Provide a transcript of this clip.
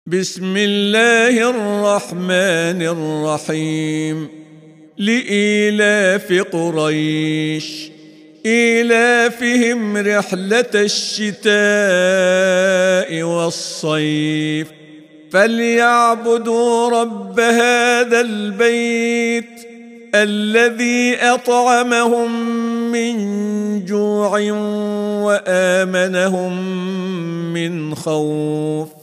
بسم الله الرحمن الرحيم. لإيلاف قريش إيلافهم رحلة الشتاء والصيف فليعبدوا رب هذا البيت الذي أطعمهم من جوع وآمنهم من خوف.